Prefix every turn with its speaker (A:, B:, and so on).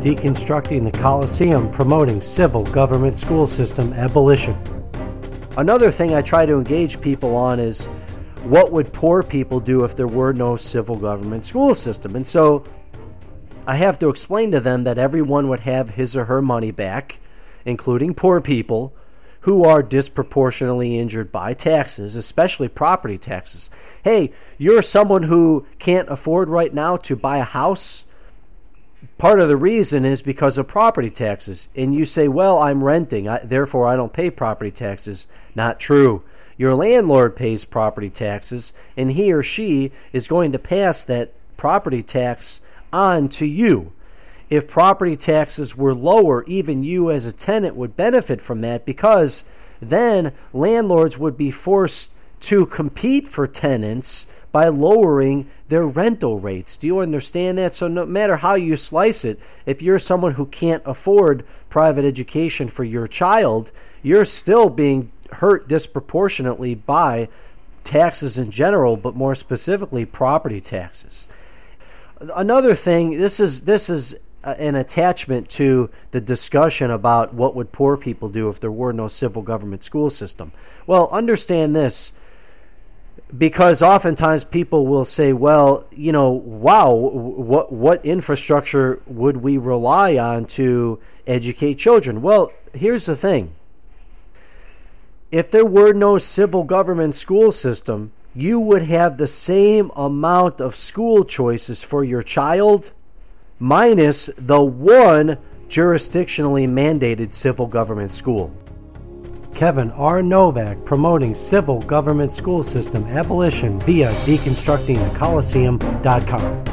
A: Deconstructing the Coliseum, promoting civil government school system abolition. Another thing I try to engage people on is, what would poor people do if there were no civil government school system? And so I have to explain to them that everyone would have his or her money back, including poor people who are disproportionately injured by taxes, especially property taxes. Hey, you're someone who can't afford right now to buy a house. Part of the reason is because of property taxes. And you say, well, I'm renting, therefore I don't pay property taxes. Not true. Your landlord pays property taxes, and he or she is going to pass that property tax on to you. If property taxes were lower, even you as a tenant would benefit from that, because then landlords would be forced to compete for tenants by lowering their rental rates. Do you understand that? So no matter how you slice it, if you're someone who can't afford private education for your child, you're still being hurt disproportionately by taxes in general, but more specifically property taxes. Another thing, this is an attachment to the discussion about what would poor people do if there were no civil government school system. Well, understand this, because oftentimes people will say, well, wow, what infrastructure would we rely on to educate children? Well, here's the thing. If there were no civil government school system, you would have the same amount of school choices for your child, minus the one jurisdictionally mandated civil government school. Kevin R. Novak, promoting civil government school system abolition via deconstructingthecoliseum.com.